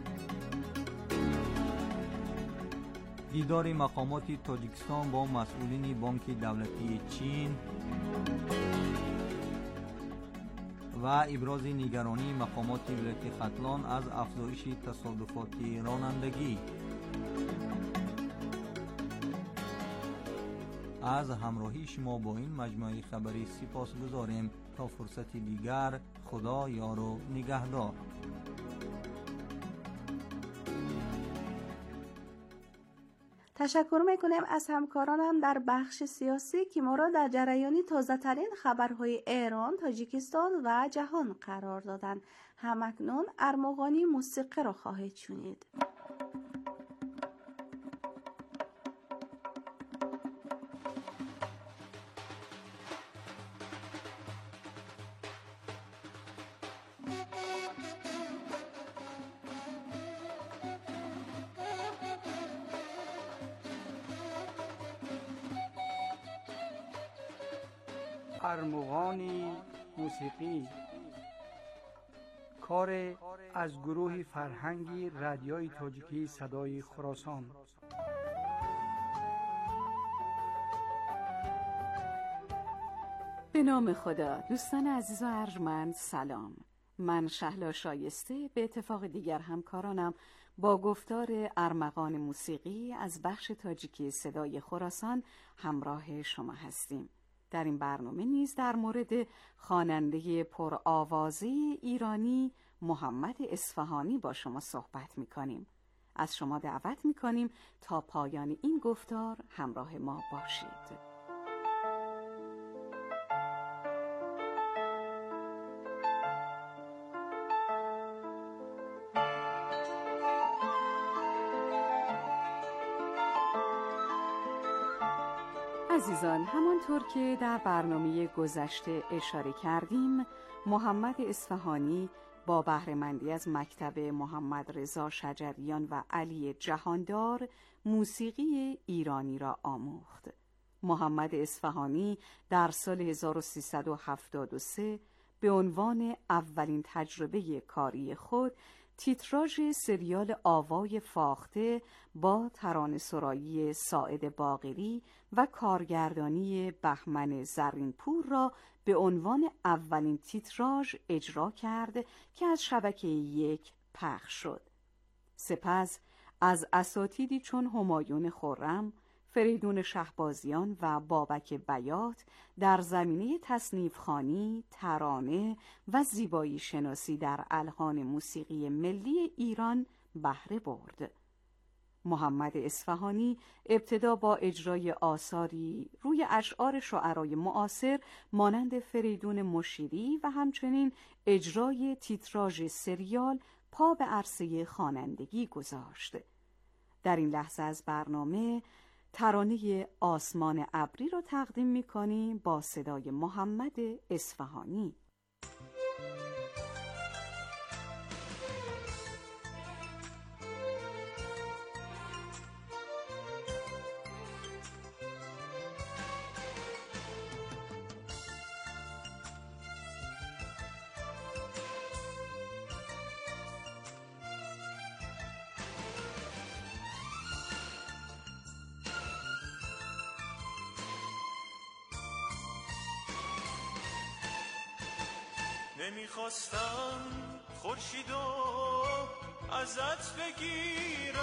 دیدار مقامات تاجیکستان با مسئولین بانک دولتی چین و ابراز نگرانی مقامات ولایت ختلان از افزایش تصادفات رانندگی. از همراهی شما با این مجموعه خبری سپاسگزاریم. تا فرصت دیگر، خدا یار و نگهدار. تشکر میکنیم از همکارانم در بخش سیاسی که ما را در جریان تازه ترین خبرهای ایران، تاجیکستان و جهان قرار دادند. همکنون ارمغانی موسیقی را خواهید شنید. ارمغانی موسیقی، کار از گروه فرهنگی رادیوی تاجیکی صدای خراسان. به نام خدا. دوستان عزیز و ارجمند، سلام. من شهلا شایسته به اتفاق دیگر همکارانم با گفتار ارمغان موسیقی از بخش تاجیکی صدای خراسان همراه شما هستیم. در این برنامه نیز در مورد خواننده پرآوازه ایرانی محمد اصفهانی با شما صحبت می‌کنیم. از شما دعوت می‌کنیم تا پایان این گفتار همراه ما باشید. عزیزان، همانطور که در برنامه گذشته اشاره کردیم، محمد اصفهانی با بهره‌مندی از مکتب محمد رضا شجریان و علی جهاندار موسیقی ایرانی را آموخت. محمد اصفهانی در سال 1373 به عنوان اولین تجربه کاری خود تیتراژ سریال آوای فاخته با ترانه‌سرایی ساعد باقری و کارگردانی بهمن زرینپور را به عنوان اولین تیتراژ اجرا کرد که از شبکه 1 پخش شد. سپس از اساتیدی چون همایون خرم، فریدون شهبازیان و بابک بیات در زمینه تصنیف‌خوانی، ترانه و زیبایی شناسی در الحان موسیقی ملی ایران بهره برد. محمد اصفهانی ابتدا با اجرای آثاری روی اشعار شعرای معاصر مانند فریدون مشیری و همچنین اجرای تیتراژ سریال پا به عرصه خوانندگی گذاشت. در این لحظه از برنامه ترانه آسمان ابری را تقدیم می‌کنیم با صدای محمد اصفهانی. نمیخواستم خورشیدو ازت بگیرم،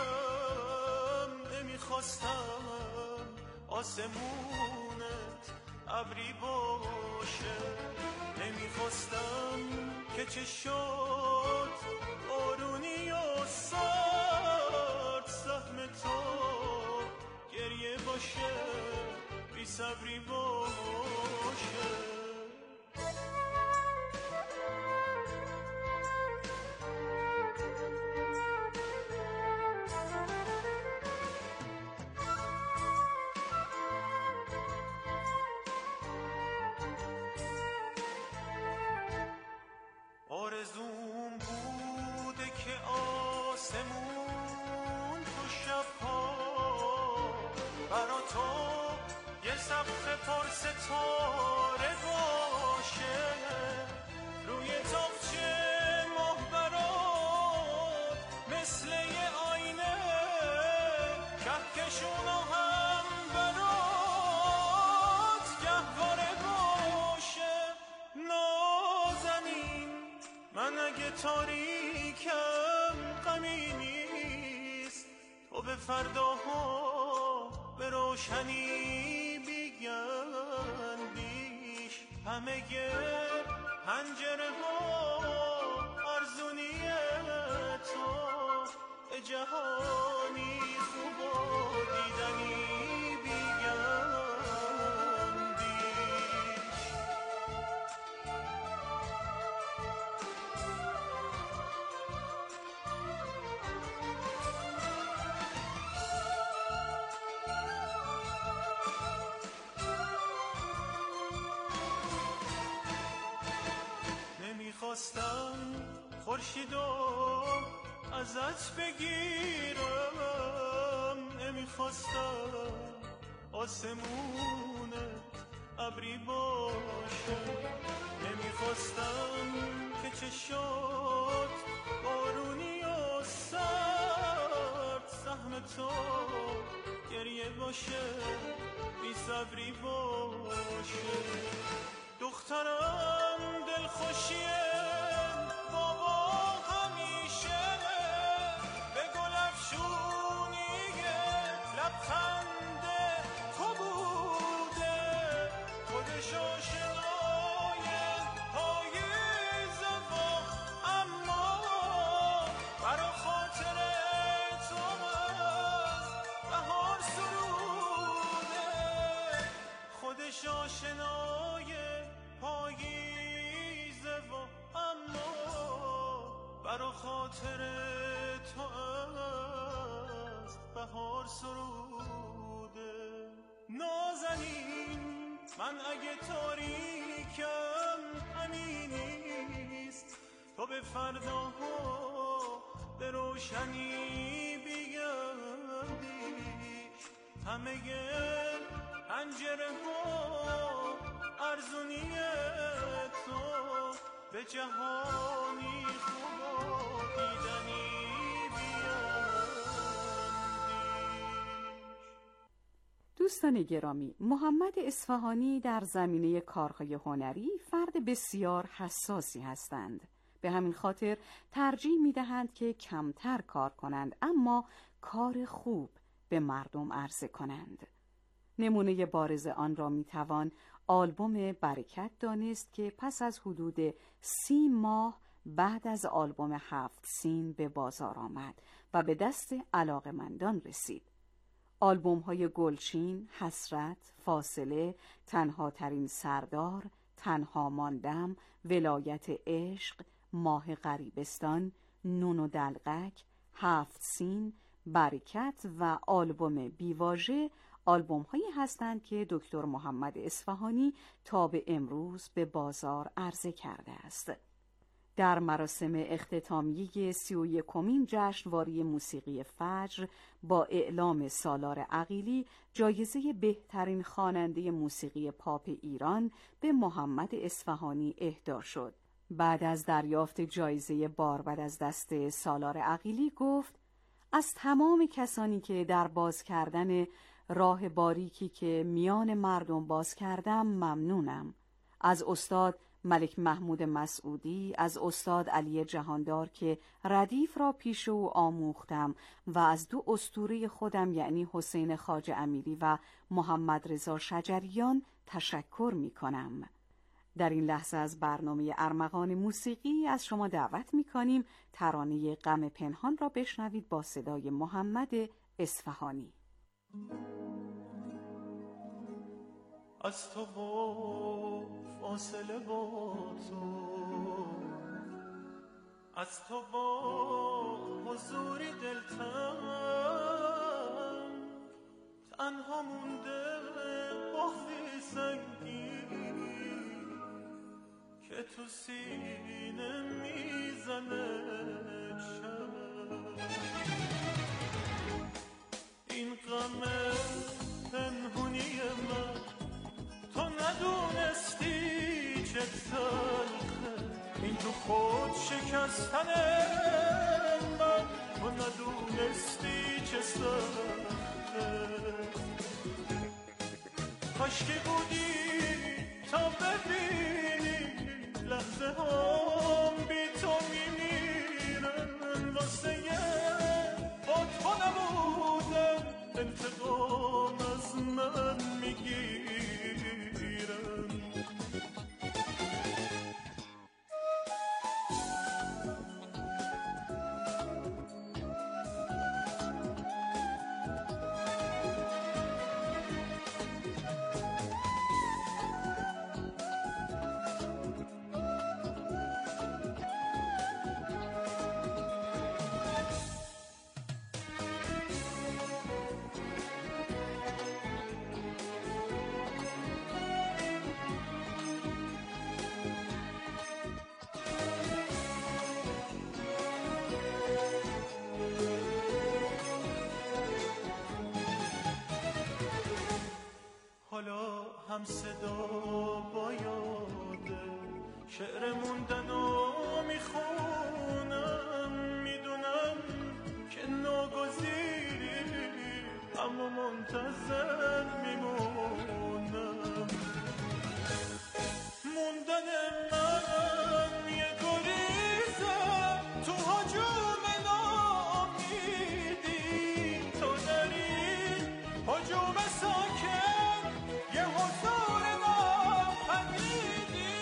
نمیخواستم آسمونت ابری باشه، نمیخواستم که چه شد بارونی و سرد سهم تو گریه باشه، بی صبری باشه. ستاره باشه روی تاقچه ماه برات مثل یه آینه کهکشونا هم برات گهواره باشه نازنین من اگه تاریکم غمی نیست تو به فرداها به روشنی بیگندیش همه پنجره ها ارزونیه تو به جهانی خوب و دیدنی بیگندیش نمیخواستم خورشیدو ازت بگیرم نمیخواستم آسمونت ابری باشه نمیخواستم که چشات بارونی و سرد سهم تو گریه باشه بی صبری باشه دخترم دلخوشیه بابا همیشه به گل افشونیه لبخند تو بوده خودش آشنای پاییز وقت اما برا خاطر تو از بهار سروده خودش آشنای پاییزه و اما برا خاطر تو از بهار سروده نازنین من اگه تاریکم همین نیست تو به فرداها به روشنی بیگندیش همه پنجره ها ارزونیه تو به جهانی خوب و دیدنی بیاندیش. دوستان گرامی، محمد اصفهانی در زمینه کارهای هنری فرد بسیار حساسی هستند. به همین خاطر ترجیح می‌دهند که کمتر کار کنند اما کار خوب به مردم عرضه کنند. نمونه بارز آن را میتوان آلبوم برکت دانست که پس از حدود 30 ماه بعد از آلبوم 7 سین به بازار آمد و به دست علاقه‌مندان رسید. آلبوم های گلچین، حسرت، فاصله، تنها ترین سردار، تنها ماندم، ولایت عشق، ماه غریبستان، نون و دلقک، 7 سین، برکت و آلبوم بیواژه آلبوم هایی هستند که دکتر محمد اصفهانی تا به امروز به بازار عرضه کرده است. در مراسم اختتامیه 31مین جشنواره موسیقی فجر با اعلام سالار عقیلی جایزه بهترین خواننده موسیقی پاپ ایران به محمد اصفهانی اهدا شد. بعد از دریافت جایزه باربد از دست سالار عقیلی گفت: از تمام کسانی که در باز کردن راه باریکی که میان مردم باز کردم ممنونم. از استاد ملک محمود مسعودی، از استاد علی جهاندار که ردیف را پیش او آموختم و از 2 اسطوره خودم یعنی حسین خواجه امیری و محمد رضا شجریان تشکر می کنم. در این لحظه از برنامه ارمغان موسیقی از شما دعوت می کنیم ترانه غم پنهان را بشنوید با صدای محمد اصفهانی. از تو و فاصله با تو، از تو با حضوری دلتنگ، تنها مونده بغضی سنگین که تو سینه میزنه شب. این غم پنهونی من تو تلخه این تو خود شکستن من، تو ندونستی چه سخته. کاشکی بودی تا ببینی لحظه هم بی تو میمیرن، واسه با تو نبودن انتقام از من میگیرن. حالا هم صدا با یاده شعر موندن و میخونم، میدونم که ناگزیری اما منتظر میمونم. موندن من یه گریزه تو هجوم ناامیدی، تو در این هجوم ساکن یه حضور ناپدیدی.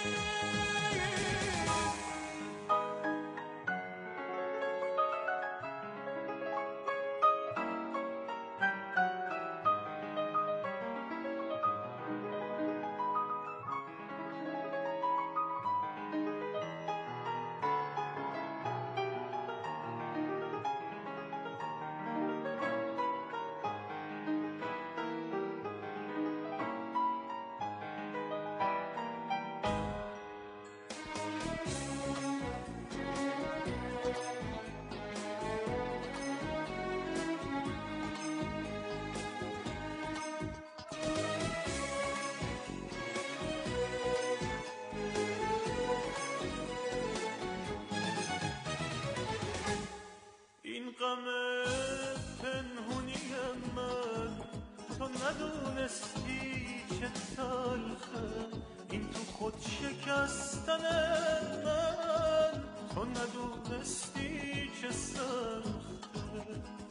غم پنهونی من تو ندونستی چه تلخه، این تو خود شکستن من تو ندونستی چه سخته.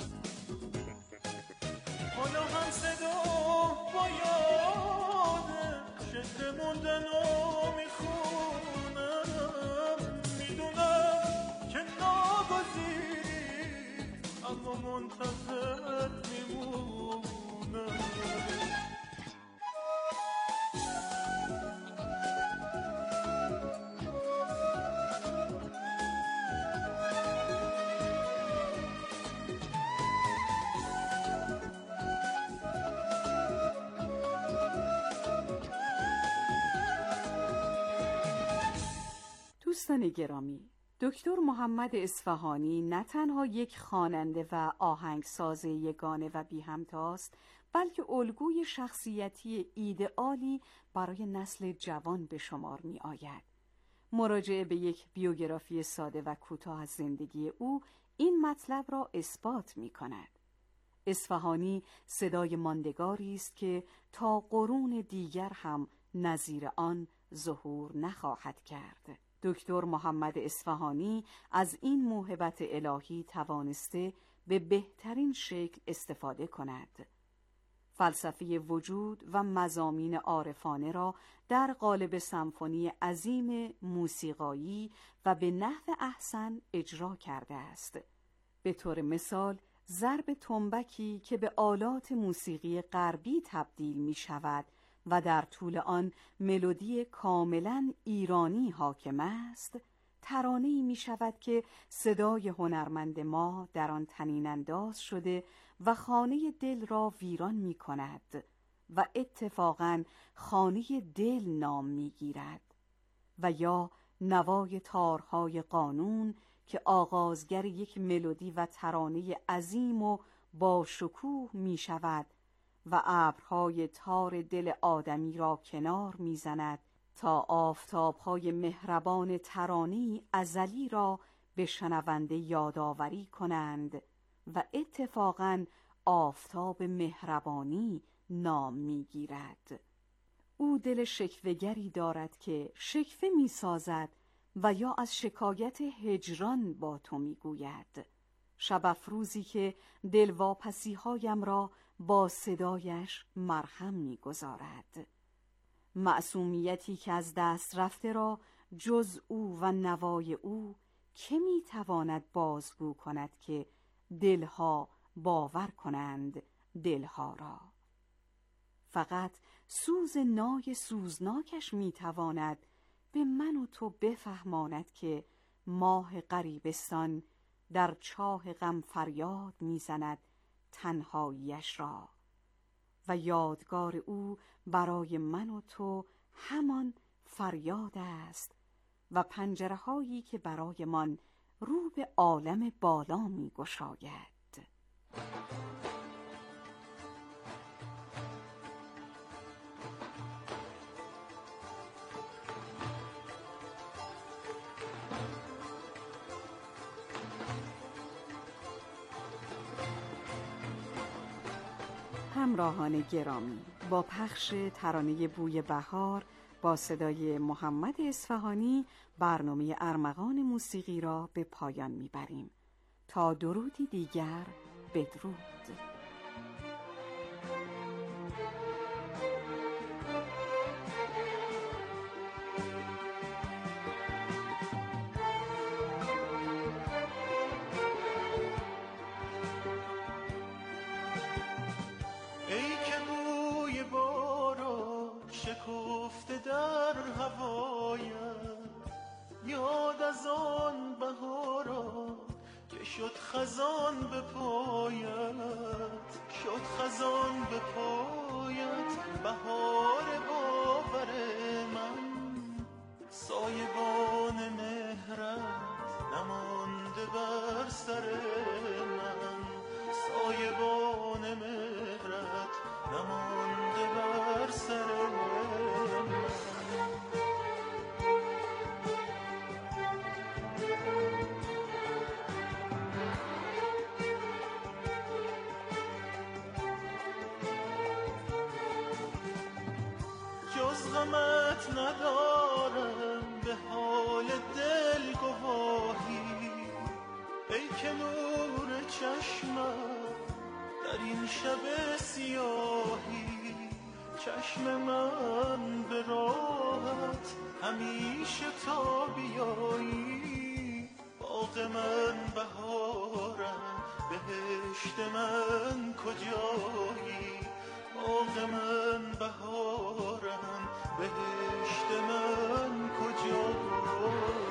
حالا هم صدا با یاده شعر موندن و میخونم، میدونم که ناگزیری اما منتظر میمونم. دوستان گرامی، دکتر محمد اصفهانی نه تنها یک خواننده و آهنگساز یگانه و بی همتاست، بلکه الگوی شخصیتی ایدئالی برای نسل جوان به شمار می آید. مراجعه به یک بیوگرافی ساده و کوتاه از زندگی او این مطلب را اثبات می کند. اصفهانی صدای ماندگاری است که تا قرون دیگر هم نظیر آن ظهور نخواهد کرد. دکتر محمد اصفهانی از این موهبت الهی توانسته به بهترین شکل استفاده کند. فلسفه وجود و مضامین عارفانه را در قالب سمفونی عظیم موسیقایی و به نحو احسن اجرا کرده است. به طور مثال ضرب تنبکی که به آلات موسیقی غربی تبدیل می شود و در طول آن ملودی کاملا ایرانی حاکم است، ترانه‌ای می شود که صدای هنرمند ما در آن طنین انداز شده و خانه دل را ویران می کند و اتفاقاً خانه دل نام می گیرد. و یا نوای تارهای قانون که آغازگر یک ملودی و ترانه عظیم و با شکوه می شود و ابرهای تار دل آدمی را کنار می زند تا آفتاب‌های مهربان ترانه‌ای ازلی را به شنونده یادآوری کنند و اتفاقاً آفتاب مهربانی نام می‌گیرد. او دل شکوه‌گری دارد که شکوه می‌سازد و یا از شکایت هجران با تو می‌گوید. شب افروزی که دلواپسی‌هایم را با صدایش مرهم می‌گذارد. معصومیتی که از دست رفته را جز او و نوای او که می‌تواند بازگو کند که دلها باور کنند دلها را. فقط سوز نای سوزناکش میتواند به من و تو بفهماند که ماه غریبستان در چاه غم فریاد میزند تنهاییش را و یادگار او برای من و تو همان فریاد است و پنجره هایی که برای من رو به عالم بالا می گشاید. همراهان گرامی، با پخش ترانه بوی بهار با صدای محمد اصفهانی برنامه ارمغان موسیقی را به پایان میبریم. تا درودی دیگر، بدرود. شکفته در هوایم، یاد از آن بهارا که شد خزان به پایت، شد خزان به پایت. بهار باور من، سایبان مهرت نمانده بر سر من، سایبان مهرت نمانده بر سر من. جز غمت ندارم به حال دل گواهی، ای که نور چشمم در این شب سیاهی. چشم من به راحت همیشه تا بیایی، باغ من بهارم بهشت من کجایی، باغ من بهارم بهشت من کجایی.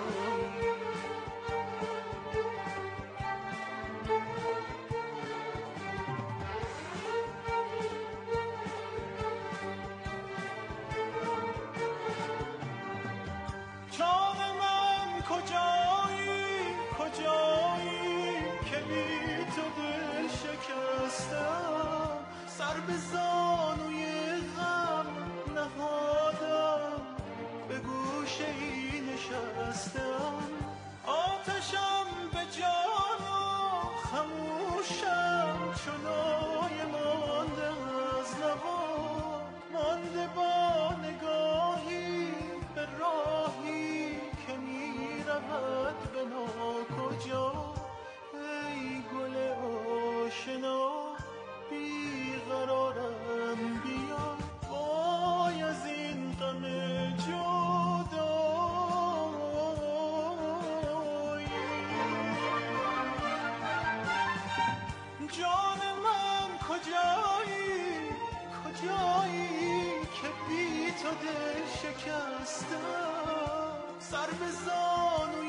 کجایی کجایی که بی تو دل شکستم، سر به زانوی غم نهادم به گوشه ای نشستم. آتشم به جان و خموشم چنای مانده از نوا، مانده با نگاهی به راهی که می رود به ناکجا. ای گل آشنا بیقرارم، بیا وای از این غم جدایی. جان من کجایی کجایی که بی تو دل شکستم، سر به زانو